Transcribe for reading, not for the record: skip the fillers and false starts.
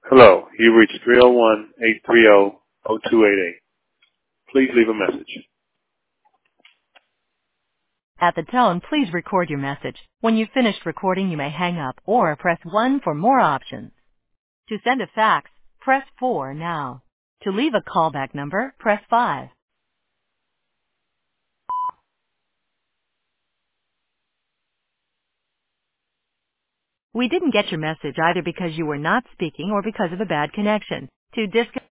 Hello, you reached 301-830-0288. Please leave a message. At the tone, please record your message. When you've finished recording, you may hang up or press 1 for more options. To send a fax, press 4 now. To leave a callback number, press 5. We didn't get your message either because you were not speaking or because of a bad connection. To disconnect